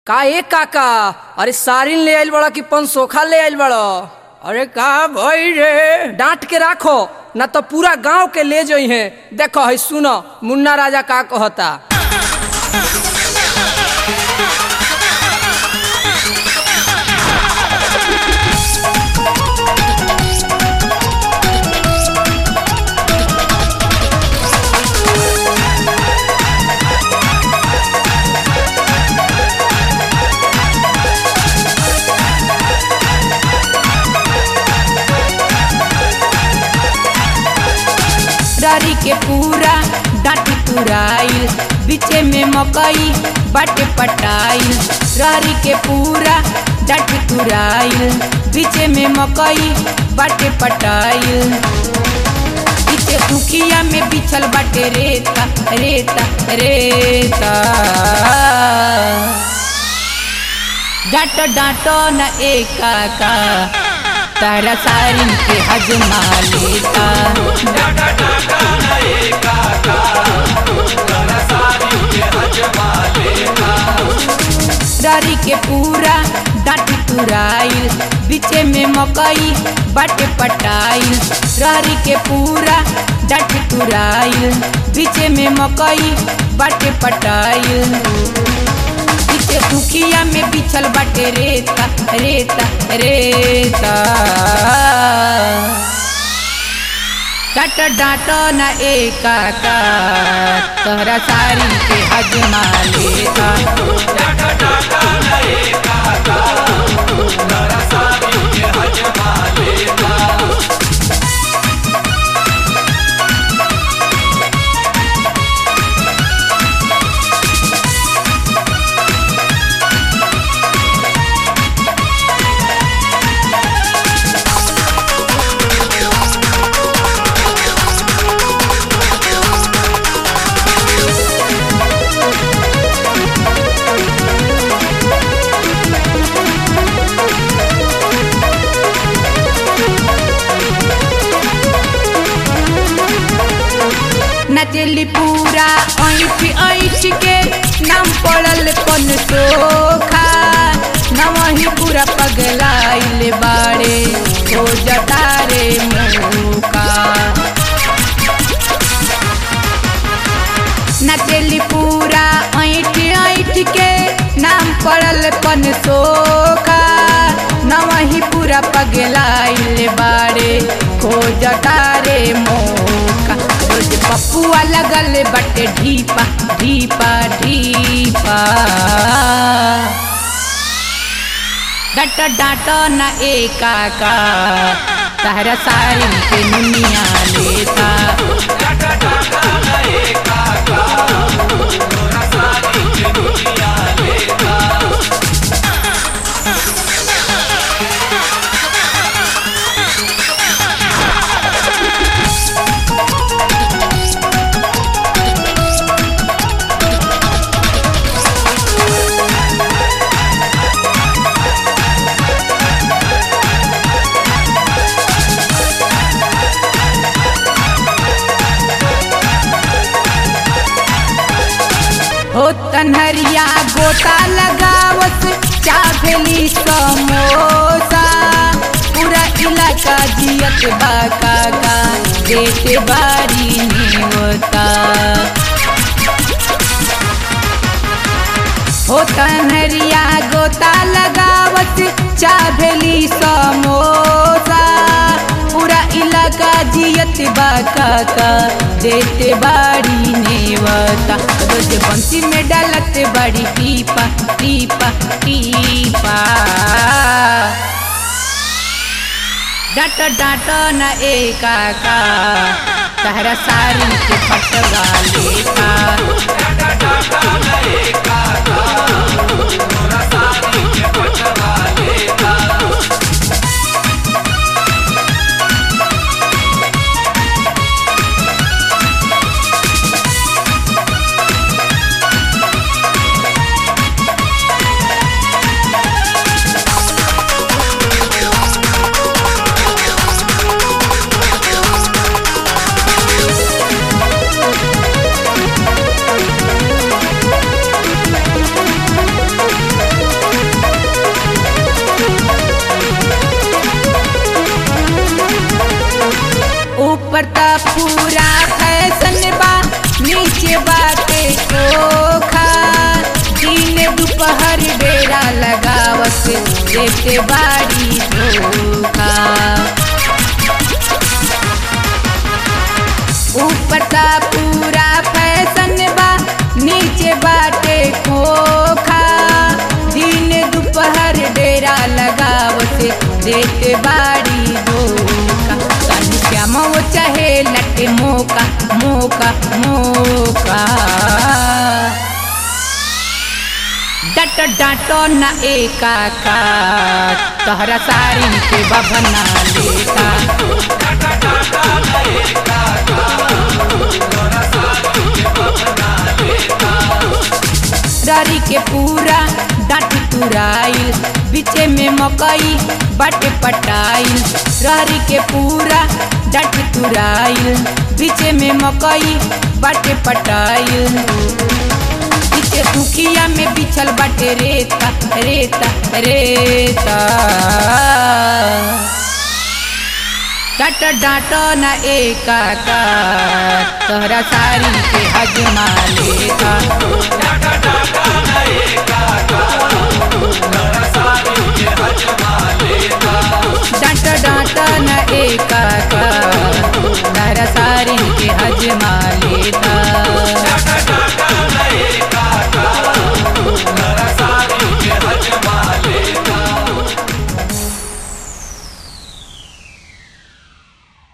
का एक काका। अरे सारिन ले आइल बड़ा कि पंसोखा ले आइल बड़ा। अरे का भाई रे, डांट के राखो ना तो पूरा गांव के ले जाई है। देखो है सुनो मुन्ना राजा का कहता। रारी के पूरा डांट तुराइल, बीचे में मकई बाटे पटाइल। रारी के पूरा डांट तुराइल, बीचे में मकई बाटे पटाइल। बीचे दुखिया में बिछल बाटे रेता रेता रेता। डांट डांटो न एक काका, तारा सारिन के हजमा लेता। रारी के पूरा डांट तुराइल, बीचे में मकई बाटे पटाइल। रारी के पूरा डांट तुराइल, बीचे में मकई बाटे पटाइल। बीचे दुखिया में बिछल बाटे रेता रेता रेता। डांट डांटो न एक काका, तोहरा सारी के हजमा लेता। नचली पूरा ऐठ ऐठ के, नाम पड़ल पंसोखा। नवही पूरा पगलाइल बाड़े, हो जता रे मौका। नचली पूरा ऐठ ऐठ के, नाम पड़ल पंसोखा। नवही पूरा पगलाइल बाड़े, हो जता रे मौका। पपुआ लगल बटे ढीपा ढीपा ढीपा। डांट डांटो न एक काका, तारा सारिन के मुनिया लेता। हो तन्हरिया गोता लगावत, चाभेली समोसा। पूरा इलाका जियत बा काका, देते बारी नेवता। हो तन्हरिया गोता लगावत, चाभेली समोसा। पूरा इलाका जियत बा काका, देते बारी नेवता। रोज बंसी में डालत बड़ी टीपा टीपा टीपा। डांट डांटो न एक काका, तारा सारिन के पटवा लेता। पूरा फैशन बा नीचे बाटे खोखा दिन दोपहर डेरा लगावत देते बाड़ी धोखा ऊपर का पूरा फैशन बा नीचे बाटे खोखा दिन दोपहर डेरा लगावत देते बाड़ी धोखा कान श्याम वो चाहे लटे मौका मौका मौका डट डाटो न एका का तोहरा सारी के बभना लेका रारी के पूरा डांट तुराइल बीचे में मकई बाटे पटाइल रारी के पूरा डांट तुराइल बीचे में मकई बाटे पटाइल पीछे दुखिया में बिछल बाटे रेता रेता रेता डाट डाटो न एका का तोहरा सारी के हजमा लेका